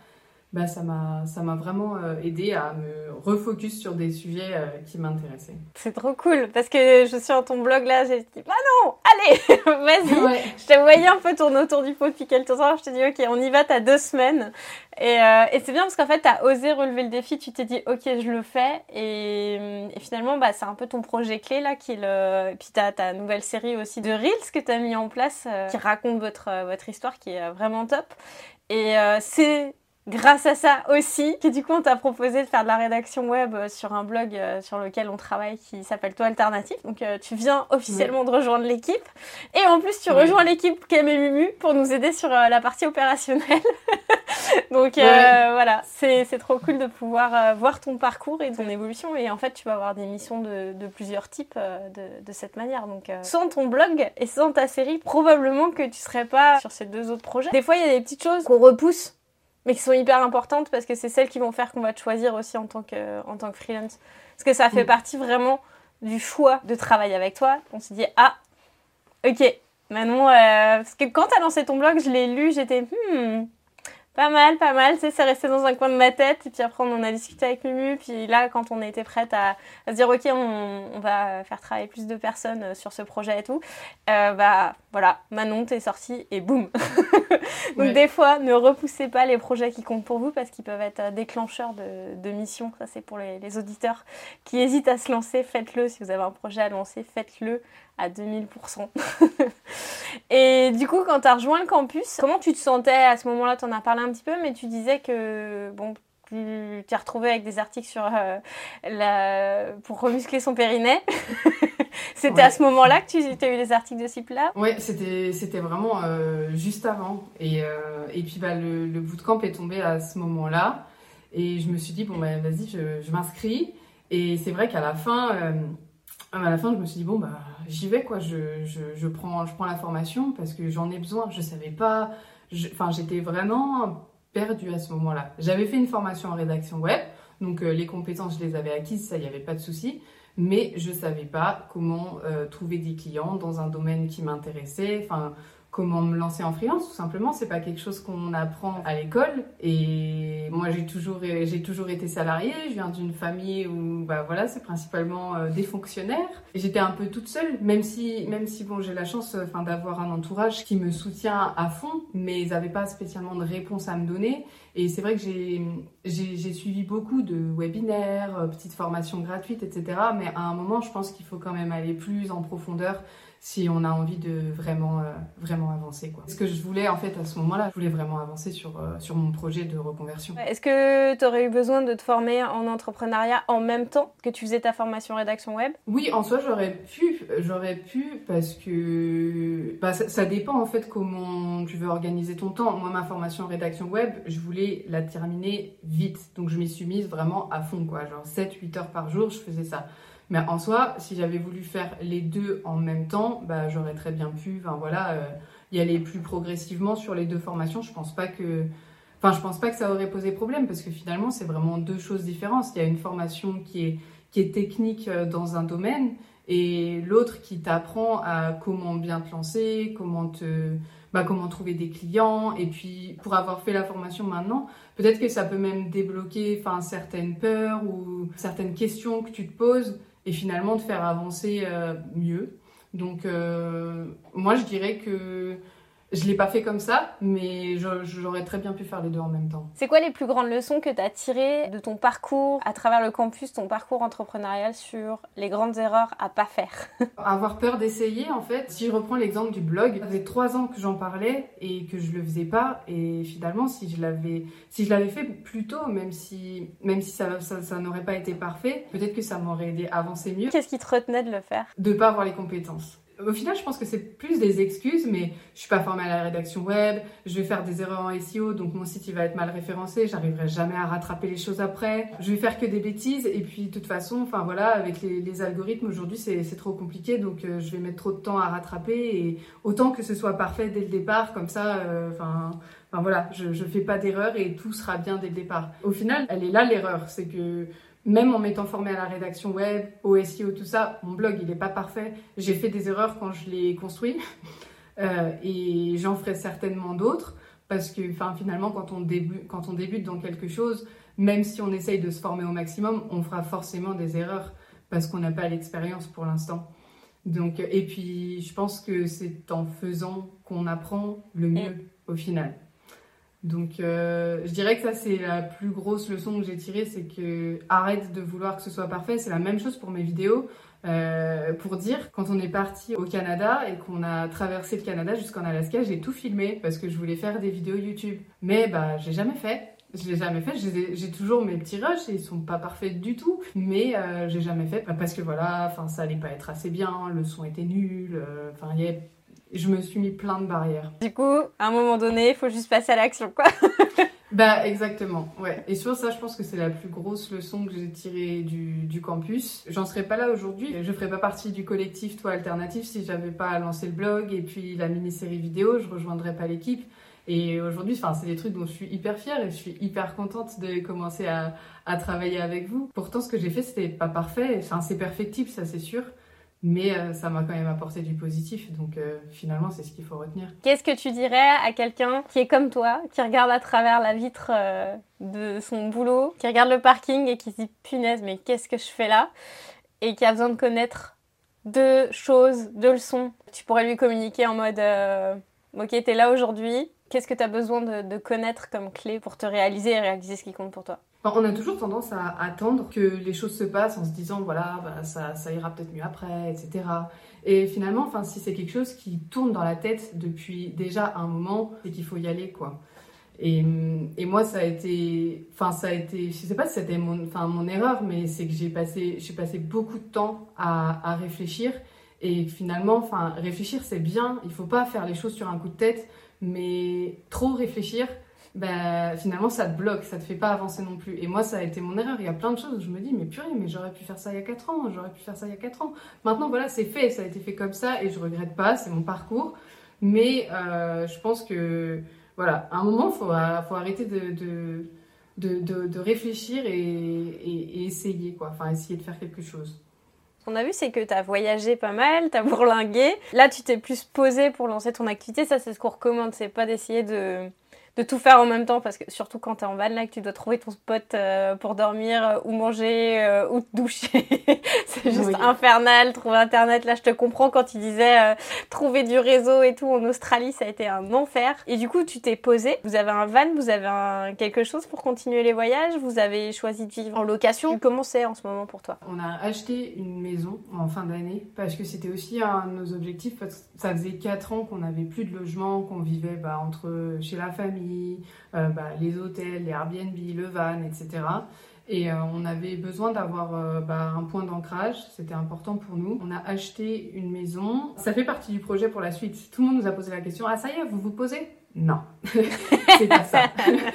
bah, ça m'a ça m'a vraiment euh, aidé à me refocus sur des sujets euh, qui m'intéressaient. C'est trop cool parce que je suis sur ton blog là, j'ai dit bah non, allez, vas-y. Ouais. Je te voyais un peu tourner autour du pot depuis quelques temps. Je te dis ok, on y va, t'as deux semaines. Et, euh, et c'est bien parce qu'en fait t'as osé relever le défi, tu t'es dit ok, je le fais. Et, et finalement bah c'est un peu ton projet clé là qui le. Et puis t'as ta nouvelle série aussi de Reels que t'as mis en place euh, qui raconte votre euh, votre histoire qui est vraiment top. Et euh, c'est grâce à ça aussi, que du coup on t'a proposé de faire de la rédaction web sur un blog euh, sur lequel on travaille qui s'appelle Toi Alternatif. Donc euh, tu viens officiellement oui. de rejoindre l'équipe. Et en plus tu oui. rejoins l'équipe Kem et Mumu pour nous aider sur euh, la partie opérationnelle. Donc euh, ouais. voilà, c'est, c'est trop cool de pouvoir euh, voir ton parcours et ton évolution. Et en fait tu vas avoir des missions de, de plusieurs types euh, de, de cette manière. Donc euh, sans ton blog et sans ta série, probablement que tu serais pas sur ces deux autres projets. Des fois il y a des petites choses qu'on repousse mais qui sont hyper importantes parce que c'est celles qui vont faire qu'on va te choisir aussi en tant que, en tant que freelance. Parce que ça fait mmh. partie vraiment du choix de travailler avec toi. On s'est dit, ah, ok, Manon, euh, parce que quand t'as lancé ton blog, je l'ai lu, j'étais, hmm, pas mal, pas mal, tu sais, c'est resté dans un coin de ma tête. Et puis après, on en a discuté avec Mumu. Puis là, quand on était prête à, à se dire, ok, on, on va faire travailler plus de personnes sur ce projet et tout, euh, bah voilà, Manon, t'es sortie et boum. Donc ouais. des fois, ne repoussez pas les projets qui comptent pour vous parce qu'ils peuvent être déclencheurs de, de missions. Ça, c'est pour les, les auditeurs qui hésitent à se lancer. Faites-le. Si vous avez un projet à lancer, faites-le à deux mille pour cent. Et du coup, quand tu as rejoint le campus, comment tu te sentais à ce moment-là? Tu en as parlé un petit peu, mais tu disais que bon, tu t'es retrouvée avec des articles sur euh, la... pour remuscler son périnée. C'était ouais. à ce moment-là que tu as eu les articles de ce type-là? Oui, c'était, c'était vraiment euh, juste avant. Et, euh, et puis bah, le, le bootcamp est tombé à ce moment-là. Et je me suis dit, bon, bah, vas-y, je, je m'inscris. Et c'est vrai qu'à la fin, euh, à la fin, je me suis dit, bon, bah, j'y vais, quoi. Je, je, je, prends, je prends la formation parce que j'en ai besoin. Je savais pas. Enfin, j'étais vraiment perdue à ce moment-là. J'avais fait une formation en rédaction web. Donc, euh, les compétences, je les avais acquises. Ça, il n'y avait pas de souci. Mais je ne savais pas comment euh, trouver des clients dans un domaine qui m'intéressait, enfin, comment me lancer en freelance, tout simplement. C'est pas quelque chose qu'on apprend à l'école. Et moi, j'ai toujours, j'ai toujours été salariée. Je viens d'une famille où, bah voilà, c'est principalement euh, des fonctionnaires. Et j'étais un peu toute seule, même si, même si bon, j'ai la chance, enfin, d'avoir un entourage qui me soutient à fond, mais ils n'avaient pas spécialement de réponse à me donner. Et c'est vrai que j'ai, j'ai, j'ai suivi beaucoup de webinaires, euh, petites formations gratuites, et cetera. Mais à un moment, je pense qu'il faut quand même aller plus en profondeur si on a envie de vraiment, euh, vraiment avancer, quoi. Ce que je voulais, en fait, à ce moment-là, je voulais vraiment avancer sur, euh, sur mon projet de reconversion. Est-ce que tu aurais eu besoin de te former en entrepreneuriat en même temps que tu faisais ta formation rédaction web? Oui, en soi, j'aurais pu, j'aurais pu parce que bah, ça, ça dépend, en fait, comment tu veux organiser ton temps. Moi, ma formation rédaction web, je voulais la terminer vite. Donc, je m'y suis mise vraiment à fond, quoi. Genre sept huit heures par jour, je faisais ça. Mais en soi, si j'avais voulu faire les deux en même temps, bah, j'aurais très bien pu, enfin voilà, euh, y aller plus progressivement sur les deux formations. Je pense pas que, enfin, je pense pas que ça aurait posé problème parce que finalement, c'est vraiment deux choses différentes. Il y a une formation qui est, qui est technique dans un domaine et l'autre qui t'apprend à comment bien te lancer, comment te, bah, comment trouver des clients. Et puis, pour avoir fait la formation maintenant, peut-être que ça peut même débloquer, enfin, certaines peurs ou certaines questions que tu te poses. Et finalement, te faire avancer euh, mieux. Donc, euh, moi, je dirais que je ne l'ai pas fait comme ça, mais je, j'aurais très bien pu faire les deux en même temps. C'est quoi les plus grandes leçons que tu as tirées de ton parcours à travers le campus, ton parcours entrepreneurial sur les grandes erreurs à pas faire? Avoir peur d'essayer, en fait. Si je reprends l'exemple du blog, ça faisait trois ans que j'en parlais et que je le faisais pas. Et finalement, si je l'avais, si je l'avais fait plus tôt, même si, même si ça, ça, ça n'aurait pas été parfait, peut-être que ça m'aurait aidé à avancer mieux. Qu'est-ce qui te retenait de le faire? De pas avoir les compétences. Au final, je pense que c'est plus des excuses, mais je suis pas formée à la rédaction web, je vais faire des erreurs en S E O, donc mon site il va être mal référencé, j'arriverai jamais à rattraper les choses après, je vais faire que des bêtises, et puis de toute façon, enfin voilà, avec les, les algorithmes aujourd'hui c'est, c'est trop compliqué, donc euh, je vais mettre trop de temps à rattraper, et autant que ce soit parfait dès le départ, comme ça, enfin... Euh, Enfin voilà, je, je fais pas d'erreur et tout sera bien dès le départ. Au final, elle est là l'erreur, c'est que même en m'étant formée à la rédaction web, au S E O, tout ça, mon blog il est pas parfait. J'ai fait des erreurs quand je l'ai construit euh, et j'en ferai certainement d'autres Parce que finalement, quand on, débute, quand on débute dans quelque chose, même si on essaye de se former au maximum, on fera forcément des erreurs parce qu'on n'a pas l'expérience pour l'instant. Donc, et puis, je pense que c'est en faisant qu'on apprend le mieux au final. Donc, euh, je dirais que ça, c'est la plus grosse leçon que j'ai tirée, c'est que arrête de vouloir que ce soit parfait. C'est la même chose pour mes vidéos. Euh, pour dire, quand on est parti au Canada et qu'on a traversé le Canada jusqu'en Alaska, j'ai tout filmé parce que je voulais faire des vidéos YouTube. Mais bah, j'ai jamais fait. Je l'ai jamais fait. J'ai, j'ai toujours mes petits rushs et ils sont pas parfaits du tout. Mais euh, j'ai jamais fait parce que voilà, enfin ça allait pas être assez bien, le son était nul. Enfin, euh, je me suis mis plein de barrières. Du coup, à un moment donné, il faut juste passer à l'action, quoi. Bah exactement, ouais. Et sur ça, je pense que c'est la plus grosse leçon que j'ai tirée du, du campus. J'en serais pas là aujourd'hui. Je ferais pas partie du collectif Toi Alternatif si j'avais pas lancé le blog et puis la mini-série vidéo. Je rejoindrais pas l'équipe. Et aujourd'hui, enfin, c'est des trucs dont je suis hyper fière et je suis hyper contente de commencer à, à travailler avec vous. Pourtant, ce que j'ai fait, c'était pas parfait. Enfin, c'est perfectible, ça c'est sûr. Mais euh, ça m'a quand même apporté du positif, donc euh, finalement c'est ce qu'il faut retenir. Qu'est-ce que tu dirais à quelqu'un qui est comme toi, qui regarde à travers la vitre euh, de son boulot, qui regarde le parking et qui se dit « punaise, mais qu'est-ce que je fais là ?» et qui a besoin de connaître deux choses, deux leçons. Tu pourrais lui communiquer en mode euh, « ok, t'es là aujourd'hui, qu'est-ce que t'as besoin de, de connaître comme clé pour te réaliser et réaliser ce qui compte pour toi ?» On a toujours tendance à attendre que les choses se passent en se disant voilà, bah, ça, ça ira peut-être mieux après, et cetera. Et finalement, enfin, si c'est quelque chose qui tourne dans la tête depuis déjà un moment, c'est qu'il faut y aller, quoi. Et, et moi, ça a été, enfin, ça a été, je sais pas si c'était mon, enfin, mon erreur, mais c'est que j'ai passé, j'ai passé beaucoup de temps à, à réfléchir. Et finalement, enfin, réfléchir, c'est bien. Il faut pas faire les choses sur un coup de tête, mais trop réfléchir. Ben, finalement ça te bloque, ça te fait pas avancer non plus. Et moi ça a été mon erreur, il y a plein de choses où je me dis mais purée, mais j'aurais pu faire ça il y a quatre ans, j'aurais pu faire ça il y a quatre ans. Maintenant voilà, c'est fait, ça a été fait comme ça et je regrette pas, c'est mon parcours. Mais euh, je pense que voilà, à un moment faut, faut arrêter de, de, de, de, de réfléchir et, et, et essayer quoi, enfin essayer de faire quelque chose. Ce qu'on a vu, c'est que tu as voyagé pas mal, tu as bourlingué. Là, tu t'es plus posé pour lancer ton activité. Ça, c'est ce qu'on recommande, c'est pas d'essayer de... de tout faire en même temps, parce que surtout quand t'es en van, là, que tu dois trouver ton spot euh, pour dormir, euh, ou manger, euh, ou te doucher. C'est juste oui. infernal, trouver Internet. Là, je te comprends quand tu disais euh, trouver du réseau et tout en Australie, ça a été un enfer. Et du coup, tu t'es posé. Vous avez un van, vous avez un... quelque chose pour continuer les voyages, vous avez choisi de vivre en location. Comment c'est en ce moment pour toi? On a acheté une maison en fin d'année, parce que c'était aussi un de nos objectifs, parce que ça faisait quatre ans qu'on n'avait plus de logement, qu'on vivait bah, entre chez la famille, Euh, bah, les hôtels, les Airbnb, le van, et cetera. Et euh, on avait besoin d'avoir euh, bah, un point d'ancrage, c'était important pour nous. On a acheté une maison, ça fait partie du projet pour la suite. Tout le monde nous a posé la question, ah ça y est, vous vous posez ? Non, c'est pas ça.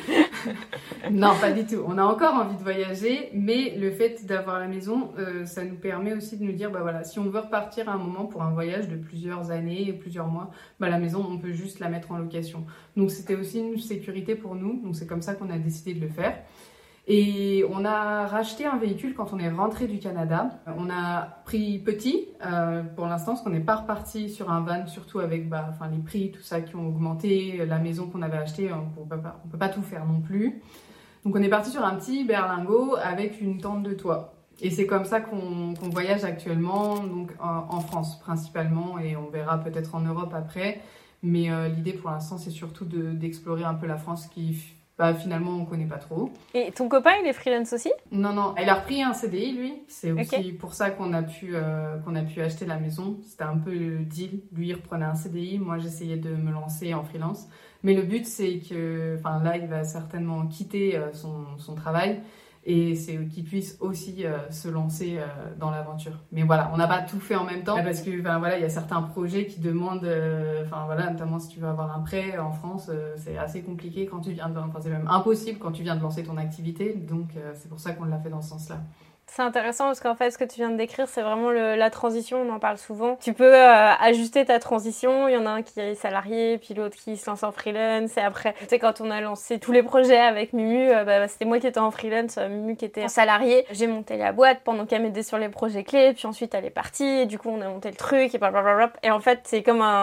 Non, pas du tout. On a encore envie de voyager, mais le fait d'avoir la maison, euh, ça nous permet aussi de nous dire, bah voilà, si on veut repartir à un moment pour un voyage de plusieurs années, plusieurs mois, bah la maison, on peut juste la mettre en location. Donc c'était aussi une sécurité pour nous, donc c'est comme ça qu'on a décidé de le faire. Et on a racheté un véhicule quand on est rentré du Canada. On a pris petit euh, pour l'instant, parce qu'on n'est pas reparti sur un van, surtout avec bah, enfin, les prix, tout ça qui ont augmenté, la maison qu'on avait achetée, on ne peut pas, on peut pas tout faire non plus. Donc on est parti sur un petit berlingot avec une tente de toit. Et c'est comme ça qu'on qu'on voyage actuellement, donc en, en France principalement, et on verra peut-être en Europe après. Mais euh, l'idée pour l'instant, c'est surtout de, d'explorer un peu la France qui... Bah, finalement, on connaît pas trop. Et ton copain, il est freelance aussi ? Non, non. Il a repris un C D I, lui. C'est aussi okay. pour ça qu'on a pu, euh, qu'on a pu acheter la maison. C'était un peu le deal. Lui, il reprenait un C D I. Moi, j'essayais de me lancer en freelance. Mais le but, c'est que... Enfin, là, il va certainement quitter euh, son, son travail. Et c'est qu'il puisse aussi euh, se lancer euh, dans l'aventure. Mais voilà, on n'a pas tout fait en même temps parce que ben, voilà, il y a certains projets qui demandent, euh, enfin voilà, notamment si tu veux avoir un prêt en France, euh, c'est assez compliqué quand tu viens de, enfin c'est même impossible quand tu viens de lancer ton activité. Donc euh, c'est pour ça qu'on l'a fait dans ce sens-là. C'est intéressant parce qu'en fait, ce que tu viens de décrire, c'est vraiment le, la transition, on en parle souvent. Tu peux euh, ajuster ta transition, il y en a un qui est salarié, puis l'autre qui se lance en freelance, et après, tu sais, quand on a lancé tous les projets avec Mumu, euh, bah, c'était moi qui étais en freelance, euh, Mumu qui était en salarié. J'ai monté la boîte pendant qu'elle m'aidait sur les projets clés, puis ensuite elle est partie, et du coup on a monté le truc, et blablabla. Et en fait, c'est comme un...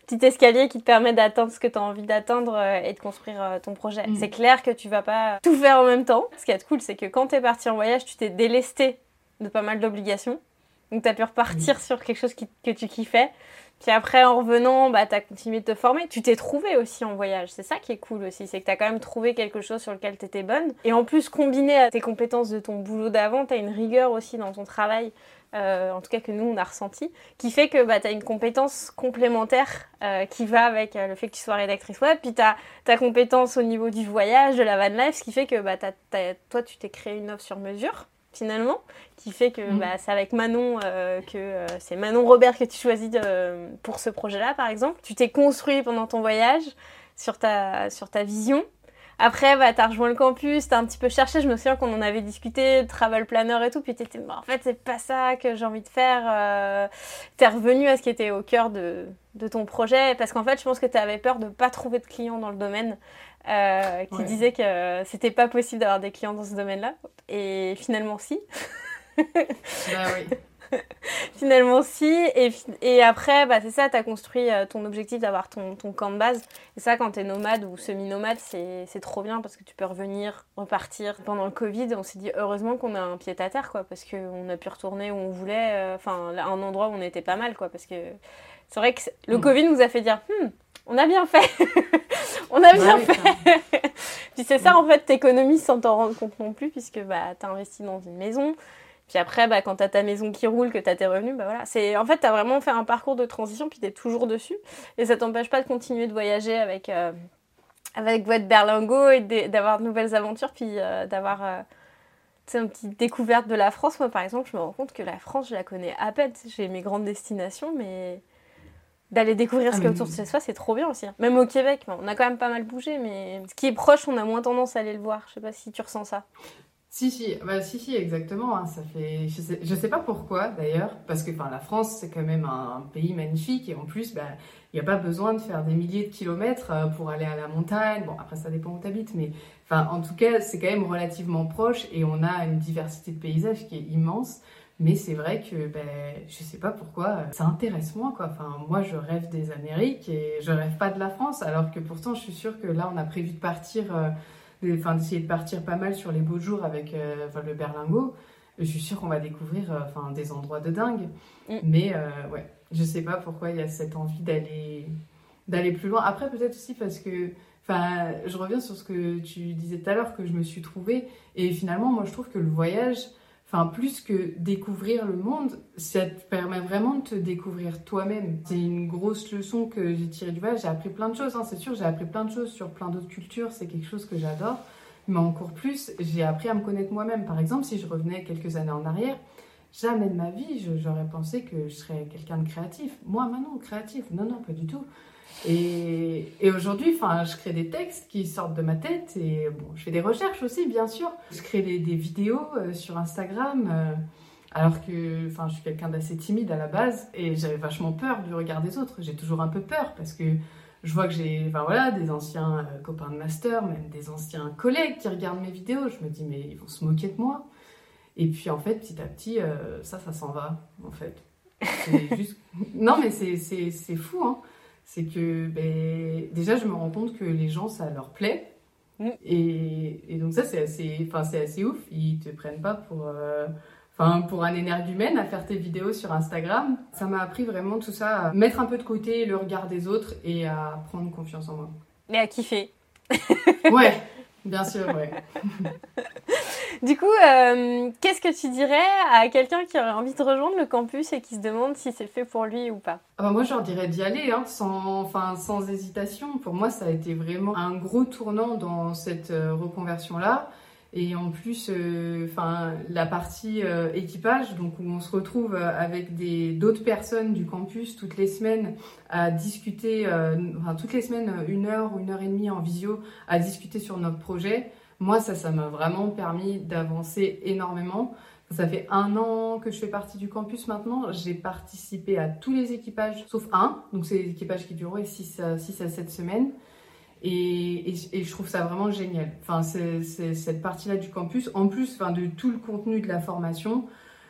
petit escalier qui te permet d'atteindre ce que tu as envie d'atteindre euh, et de construire euh, ton projet. Mmh. C'est clair que tu vas pas tout faire en même temps. Ce qui est cool, c'est que quand tu es parti en voyage, tu t'es délesté de pas mal d'obligations. Donc tu as pu repartir mmh. sur quelque chose qui, que tu kiffais. Puis après, en revenant, bah, tu as continué de te former. Tu t'es trouvé aussi en voyage. C'est ça qui est cool aussi, c'est que tu as quand même trouvé quelque chose sur lequel tu étais bonne. Et en plus, combiné à tes compétences de ton boulot d'avant, tu as une rigueur aussi dans ton travail, euh, en tout cas que nous, on a ressenti, qui fait que bah, tu as une compétence complémentaire euh, qui va avec euh, le fait que tu sois rédactrice web. Puis tu as ta compétence au niveau du voyage, de la van life, ce qui fait que bah, t'as, t'as, toi, tu t'es créé une offre sur mesure, finalement, qui fait que mmh. bah, c'est avec Manon euh, que euh, c'est Manon Robert que tu choisis de, pour ce projet-là, par exemple. Tu t'es construit pendant ton voyage sur ta, sur ta vision. Après, bah, tu as rejoint le campus, tu as un petit peu cherché. Je me souviens qu'on en avait discuté, travel planner et tout. Puis tu étais, bah, en fait, c'est pas ça que j'ai envie de faire. Euh, tu es revenu à ce qui était au cœur de, de ton projet. Parce qu'en fait, je pense que tu avais peur de ne pas trouver de clients dans le domaine. Euh, qui ouais. disait que euh, c'était pas possible d'avoir des clients dans ce domaine-là. Et finalement, si. Bah oui. Finalement, si. Et, et après, bah, c'est ça, tu as construit euh, ton objectif d'avoir ton, ton camp de base. Et ça, quand tu es nomade ou semi-nomade, c'est, c'est trop bien parce que tu peux revenir, repartir. Pendant le Covid, on s'est dit heureusement qu'on a un pied à terre, quoi, parce qu'on a pu retourner où on voulait. Enfin, euh, un endroit où on était pas mal, quoi, parce que c'est vrai que le mmh. Covid nous a fait dire hm, on a bien fait. On a bien ouais, fait. Puis c'est ça, en fait, t'économises sans t'en rendre compte non plus, puisque bah, t'as investi dans une maison. Puis après, bah, quand t'as ta maison qui roule, que t'as tes revenus, bah voilà. C'est, en fait, t'as vraiment fait un parcours de transition, puis t'es toujours dessus. Et ça t'empêche pas de continuer de voyager avec, euh, avec votre berlingot et de, d'avoir de nouvelles aventures, puis euh, d'avoir euh, une petite découverte de la France. Moi, par exemple, je me rends compte que la France, je la connais à peine. J'ai mes grandes destinations, mais... d'aller découvrir ce qu'il y a autour de chez soi, c'est trop bien aussi. Même au Québec, on a quand même pas mal bougé, mais ce qui est proche, on a moins tendance à aller le voir. Je sais pas si tu ressens ça. Si, si, bah, si, si, exactement. Hein. Ça fait... je, sais... je sais pas pourquoi, d'ailleurs, parce que la France, c'est quand même un, un pays magnifique, et en plus, bah, il n'y a pas besoin de faire des milliers de kilomètres pour aller à la montagne. Bon, après, ça dépend où tu habites, mais en tout cas, c'est quand même relativement proche, et on a une diversité de paysages qui est immense. Mais c'est vrai que, ben, je sais pas pourquoi, ça intéresse moins, quoi. Enfin, moi, je rêve des Amériques et je rêve pas de la France, alors que pourtant, je suis sûre que là, on a prévu de partir, euh, enfin, d'essayer de partir pas mal sur les beaux jours avec euh, enfin, le berlingot. Je suis sûre qu'on va découvrir euh, enfin, des endroits de dingue. Mm. Mais, euh, ouais, je sais pas pourquoi il y a cette envie d'aller, d'aller plus loin. Après, peut-être aussi parce que, enfin, je reviens sur ce que tu disais tout à l'heure, que je me suis trouvée. Et finalement, moi, je trouve que le voyage... Enfin, plus que découvrir le monde, ça te permet vraiment de te découvrir toi-même. C'est une grosse leçon que j'ai tirée du voyage. J'ai appris plein de choses, hein, c'est sûr. J'ai appris plein de choses sur plein d'autres cultures. C'est quelque chose que j'adore. Mais encore plus, j'ai appris à me connaître moi-même. Par exemple, si je revenais quelques années en arrière, jamais de ma vie, je, j'aurais pensé que je serais quelqu'un de créatif. Moi, maintenant, créatif, non, non, pas du tout. Et, et aujourd'hui, enfin, je crée des textes qui sortent de ma tête et bon, je fais des recherches aussi, bien sûr. Je crée des, des vidéos euh, sur Instagram, euh, alors que, enfin, je suis quelqu'un d'assez timide à la base et j'avais vachement peur du regard des autres. J'ai toujours un peu peur parce que je vois que j'ai, enfin voilà, des anciens euh, copains de master, même des anciens collègues qui regardent mes vidéos. Je me dis mais ils vont se moquer de moi. Et puis en fait, petit à petit, euh, ça, ça s'en va, en fait. C'est juste... Non mais c'est, c'est, c'est fou, hein. C'est que ben, déjà je me rends compte que les gens ça leur plaît mm. et, et donc ça c'est assez, enfin, c'est assez ouf, ils te prennent pas pour, euh, enfin, pour un énergumène à faire tes vidéos sur Instagram. Ça m'a appris vraiment tout ça, à mettre un peu de côté le regard des autres et à prendre confiance en moi. Et à kiffer. Ouais, bien sûr, ouais. Du coup, euh, qu'est-ce que tu dirais à quelqu'un qui aurait envie de rejoindre le campus et qui se demande si c'est fait pour lui ou pas ? Ah bah moi, je leur dirais d'y aller, hein, sans, enfin, sans hésitation. Pour moi, ça a été vraiment un gros tournant dans cette euh, reconversion-là. Et en plus, euh, enfin, la partie euh, équipage, donc où on se retrouve avec des, d'autres personnes du campus toutes les semaines à discuter, euh, enfin, toutes les semaines, une heure ou une heure et demie en visio, à discuter sur notre projet. Moi, ça, ça m'a vraiment permis d'avancer énormément. Ça fait un an que je fais partie du campus maintenant. J'ai participé à tous les équipages, sauf un. Donc, c'est les équipages qui durent six à sept semaines. Et, et, et je trouve ça vraiment génial. Enfin, c'est, c'est cette partie-là du campus, en plus enfin, de tout le contenu de la formation,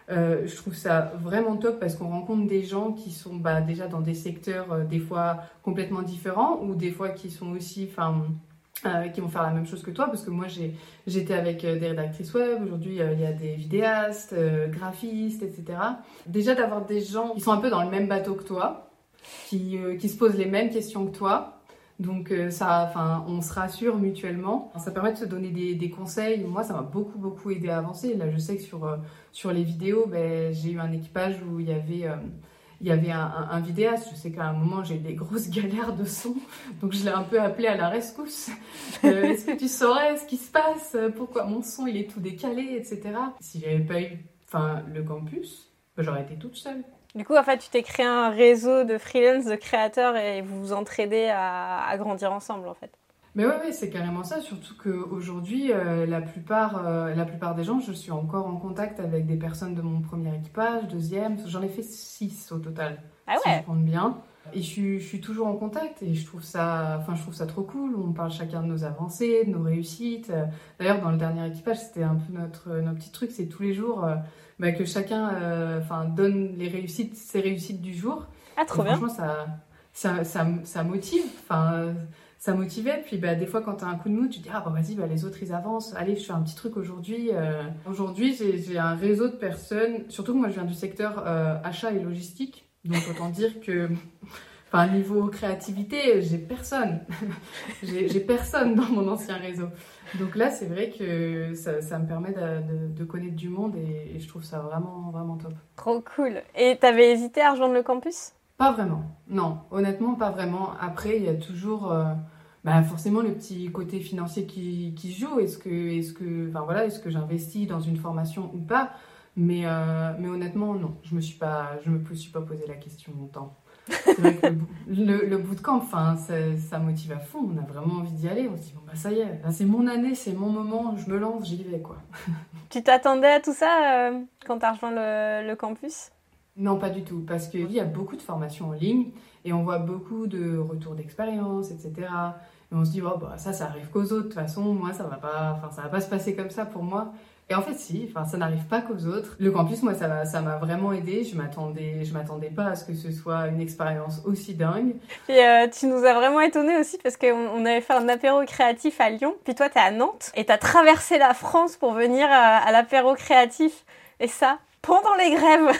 Euh, je trouve ça vraiment top parce qu'on rencontre des gens qui sont bah, déjà dans des secteurs euh, des fois complètement différents ou des fois qui sont aussi, enfin, euh, qui vont faire la même chose que toi. Parce que moi, j'ai, j'étais avec euh, des rédactrices web. Aujourd'hui, euh, il y a des vidéastes, euh, graphistes, et cetera. Déjà d'avoir des gens qui sont un peu dans le même bateau que toi, qui, euh, qui se posent les mêmes questions que toi. Donc euh, ça, enfin, on se rassure mutuellement. Ça permet de se donner des, des conseils. Moi, ça m'a beaucoup beaucoup aidé à avancer. Là, je sais que sur euh, sur les vidéos, ben, j'ai eu un équipage où il y avait euh, il y avait un, un, un vidéaste. Je sais qu'à un moment, j'ai eu des grosses galères de son, donc je l'ai un peu appelé à la rescousse. Euh, est-ce que tu saurais ce qui se passe? Pourquoi mon son il est tout décalé, et cetera. Si j'avais pas eu, enfin, le campus, ben, j'aurais été toute seule. Du coup, en fait, tu t'es créé un réseau de freelance, de créateurs et vous vous entraidez à, à grandir ensemble, en fait. Mais ouais, ouais, c'est carrément ça. Surtout qu'aujourd'hui, euh, la plupart, euh, la plupart des gens, je suis encore en contact avec des personnes de mon premier équipage, deuxième. J'en ai fait six au total, ah ouais. si je compte bien. Et je suis, je suis toujours en contact et je trouve ça, enfin, je trouve ça trop cool. On parle chacun de nos avancées, de nos réussites. D'ailleurs, dans le dernier équipage, c'était un peu notre, notre petit truc, c'est tous les jours. Euh, Bah, que chacun euh, donne les réussites, ses réussites du jour. Ah, trop et bien. Franchement, ça, ça, ça, ça motive. Enfin, ça motivait. Puis bah, des fois, quand tu as un coup de mou, tu te dis « Ah, bah vas-y, bah, les autres, ils avancent. Allez, je fais un petit truc aujourd'hui. Euh... » Aujourd'hui, j'ai, j'ai un réseau de personnes. Surtout que moi, je viens du secteur euh, achat et logistique. Donc, autant dire que... Enfin, niveau créativité, j'ai personne. j'ai, j'ai personne dans mon ancien réseau. Donc là, c'est vrai que ça, ça me permet de, de, de connaître du monde et, et je trouve ça vraiment, vraiment top. Trop cool. Et t'avais hésité à rejoindre le campus? Pas vraiment. Non, honnêtement, pas vraiment. Après, il y a toujours euh, bah, forcément le petit côté financier qui, qui joue. Est-ce que, est-ce que, enfin, voilà, est-ce que j'investis dans une formation ou pas? Mais, euh, mais honnêtement, non. Je me suis pas, je me suis pas posé la question longtemps. C'est vrai que le, le, le bootcamp, enfin, ça, ça motive à fond. On a vraiment envie d'y aller. On se dit, bon, bah, ça y est, là, c'est mon année, c'est mon moment, je me lance, j'y vais, quoi. Tu t'attendais à tout ça euh, quand tu as rejoint le, le campus? Non, pas du tout, parce qu'il y a beaucoup de formations en ligne et on voit beaucoup de retours d'expérience, et cetera. Et on se dit, oh, bah, ça, ça arrive qu'aux autres. De toute façon, moi, ça va pas, enfin, ça va pas se passer comme ça pour moi. Et en fait, si, enfin, ça n'arrive pas qu'aux autres. Le campus, moi, ça m'a, ça m'a vraiment aidé. Je m'attendais, je m'attendais pas à ce que ce soit une expérience aussi dingue. Et euh, tu nous as vraiment étonnés aussi parce qu'on on avait fait un apéro créatif à Lyon. Puis toi, t'es à Nantes et t'as traversé la France pour venir à, à l'apéro créatif. Et ça, pendant les grèves.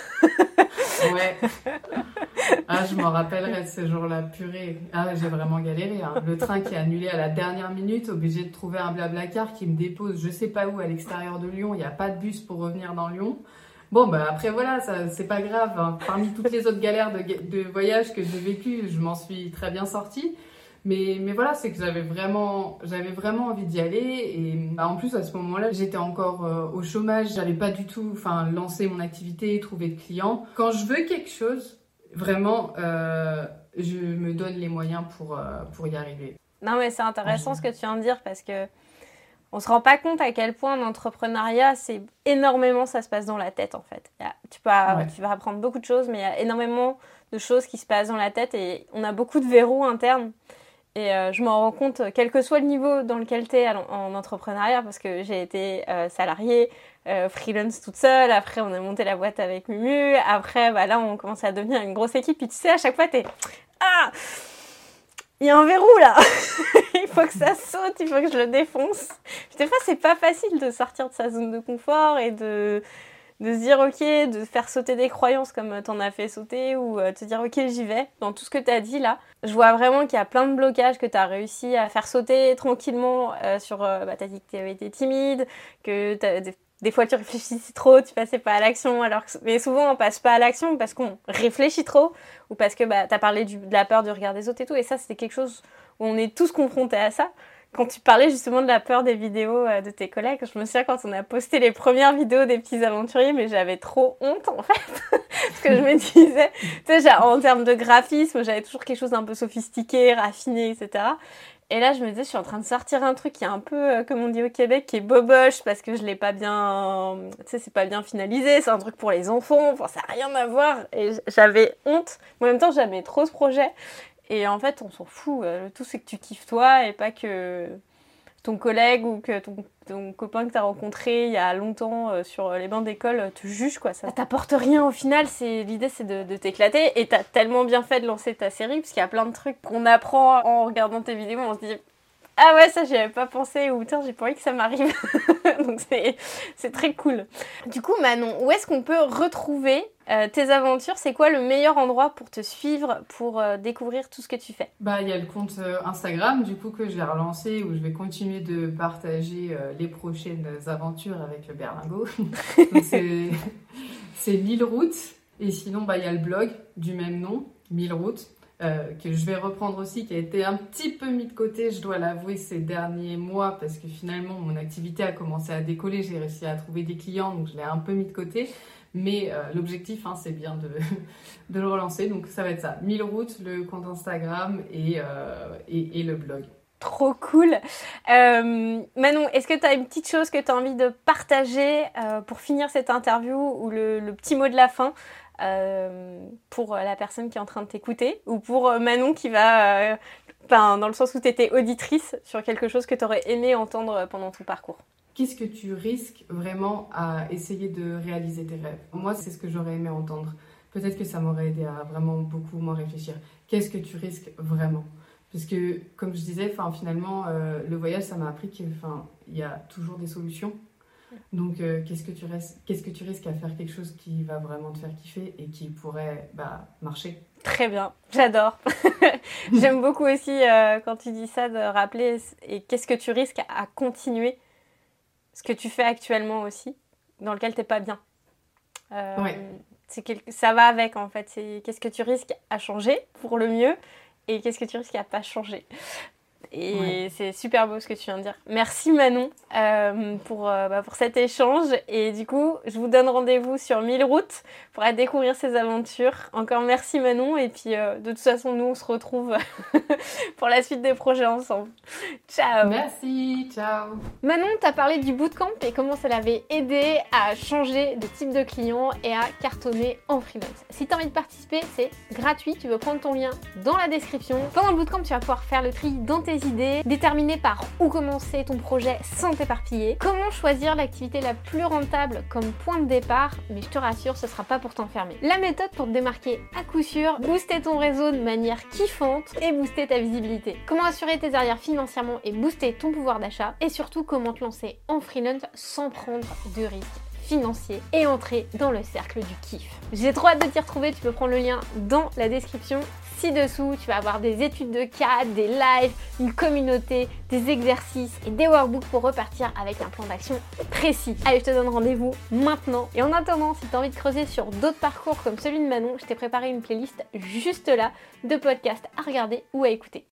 Ouais. Ah, je m'en rappellerai de ce jour-là, purée. Ah, j'ai vraiment galéré. Hein. Le train qui est annulé à la dernière minute, obligé de trouver un blablacar qui me dépose je sais pas où à l'extérieur de Lyon. Il n'y a pas de bus pour revenir dans Lyon. Bon, bah après voilà, ça, c'est pas grave. Hein. Parmi toutes les autres galères de, de voyage que j'ai vécues, je m'en suis très bien sortie. Mais, mais voilà, c'est que j'avais vraiment, j'avais vraiment envie d'y aller. Et bah, en plus, à ce moment-là, j'étais encore euh, au chômage. J'avais pas du tout enfin, lancé mon activité, trouvé de clients. Quand je veux quelque chose, vraiment, euh, je me donne les moyens pour, euh, pour y arriver. Non, mais c'est intéressant ce que tu viens de dire parce que on se rend pas compte à quel point l'entrepreneuriat, c'est énormément, ça se passe dans la tête en fait. Tu, peux, ouais. tu vas apprendre beaucoup de choses, mais il y a énormément de choses qui se passent dans la tête et on a beaucoup de verrous internes. Et euh, je m'en rends compte, quel que soit le niveau dans lequel tu es en, en entrepreneuriat, parce que j'ai été euh, salariée, euh, freelance toute seule, après on a monté la boîte avec Mumu, après bah, là on commence à devenir une grosse équipe, puis tu sais, à chaque fois t'es « Ah, il y a un verrou là, il faut que ça saute, il faut que je le défonce ». Des fois c'est pas facile de sortir de sa zone de confort et de... de se dire ok, de faire sauter des croyances comme t'en as fait sauter ou euh, te dire ok j'y vais. Dans tout ce que t'as dit là, je vois vraiment qu'il y a plein de blocages que t'as réussi à faire sauter tranquillement euh, sur, euh, bah t'as dit que t'avais été timide, que t'as, des, des fois tu réfléchissais trop, tu passais pas à l'action, alors que, mais souvent on passe pas à l'action parce qu'on réfléchit trop ou parce que bah t'as parlé du, de la peur du regard des autres et tout, et ça c'était quelque chose où on est tous confrontés à ça. Quand tu parlais justement de la peur des vidéos de tes collègues, je me souviens quand on a posté les premières vidéos des petits aventuriers, mais j'avais trop honte en fait, parce que je me disais, tu sais, en termes de graphisme, j'avais toujours quelque chose d'un peu sophistiqué, raffiné, et cetera. Et là, je me disais, je suis en train de sortir un truc qui est un peu, comme on dit au Québec, qui est boboche, parce que je l'ai pas bien, tu sais, c'est pas bien finalisé, c'est un truc pour les enfants, enfin, ça n'a rien à voir, et j'avais honte. Mais en même temps, j'aimais trop ce projet. Et en fait, on s'en fout. Le tout, c'est que tu kiffes toi et pas que ton collègue ou que ton, ton copain que tu as rencontré il y a longtemps euh, sur les bancs d'école te juge, quoi. Ça t'apporte rien au final. C'est, l'idée, c'est de, de t'éclater. Et tu as tellement bien fait de lancer ta série parce qu'il y a plein de trucs qu'on apprend en regardant tes vidéos. On se dit « Ah ouais, ça, j'y avais pas pensé » ou « Tiens, j'ai pas envie que ça m'arrive. » Donc, c'est, c'est très cool. Du coup, Manon, où est-ce qu'on peut retrouver euh, tes aventures? C'est quoi le meilleur endroit pour te suivre, pour euh, découvrir tout ce que tu fais? Bah, il y a le compte euh, Instagram, du coup, que je vais relancer, où je vais continuer de partager euh, les prochaines aventures avec le berlingot. Donc, c'est, c'est mille routes. Et sinon, bah, il y a le blog du même nom, mille routes. Euh, que je vais reprendre aussi, qui a été un petit peu mis de côté, je dois l'avouer, ces derniers mois, parce que finalement, mon activité a commencé à décoller, j'ai réussi à trouver des clients, donc je l'ai un peu mis de côté. Mais euh, l'objectif, hein, c'est bien de, de le relancer, donc ça va être ça. mille routes, le compte Instagram et, euh, et, et le blog. Trop cool. Euh, Manon, est-ce que tu as une petite chose que tu as envie de partager euh, pour finir cette interview, ou le, le petit mot de la fin Euh, pour la personne qui est en train de t'écouter, ou pour Manon qui va, euh, ben, dans le sens où tu étais auditrice sur quelque chose que tu aurais aimé entendre pendant ton parcours? Qu'est-ce que tu risques vraiment à essayer de réaliser tes rêves? Moi, c'est ce que j'aurais aimé entendre. Peut-être que ça m'aurait aidé à vraiment beaucoup moins réfléchir. Qu'est-ce que tu risques vraiment? Parce que, comme je disais, finalement, euh, le voyage, ça m'a appris qu'il y a toujours des solutions. Donc, euh, qu'est-ce que tu restes, qu'est-ce que tu risques à faire quelque chose qui va vraiment te faire kiffer et qui pourrait bah, marcher? Très bien, j'adore. J'aime beaucoup aussi euh, quand tu dis ça, de rappeler et qu'est-ce que tu risques à continuer ce que tu fais actuellement aussi, dans lequel t'es pas bien. Euh, ouais. C'est quelque... Ça va avec en fait. C'est qu'est-ce que tu risques à changer pour le mieux et qu'est-ce que tu risques à pas changer. Et ouais. C'est super beau ce que tu viens de dire. Merci Manon euh, pour, euh, bah, pour cet échange. Et du coup, je vous donne rendez-vous sur mille routes pour aller découvrir ces aventures. Encore merci Manon. Et puis, euh, de toute façon, nous, on se retrouve pour la suite des projets ensemble. Ciao. Merci, ciao. Manon t'a parlé du bootcamp et comment ça l'avait aidé à changer de type de client et à cartonner en freelance. Si tu as envie de participer, c'est gratuit. Tu peux prendre ton lien dans la description. Pendant le bootcamp, tu vas pouvoir faire le tri dans tes idées, déterminer par où commencer ton projet sans t'éparpiller, comment choisir l'activité la plus rentable comme point de départ, mais je te rassure, ce sera pas pour t'enfermer. La méthode pour te démarquer à coup sûr, booster ton réseau de manière kiffante et booster ta visibilité. Comment assurer tes arrières financièrement et booster ton pouvoir d'achat, et surtout comment te lancer en freelance sans prendre de risques financiers et entrer dans le cercle du kiff. J'ai trop hâte de t'y retrouver, tu peux prendre le lien dans la description. Ci-dessous, tu vas avoir des études de cas, des lives, une communauté, des exercices et des workbooks pour repartir avec un plan d'action précis. Allez, je te donne rendez-vous maintenant. Et en attendant, si tu as envie de creuser sur d'autres parcours comme celui de Manon, je t'ai préparé une playlist juste là de podcasts à regarder ou à écouter.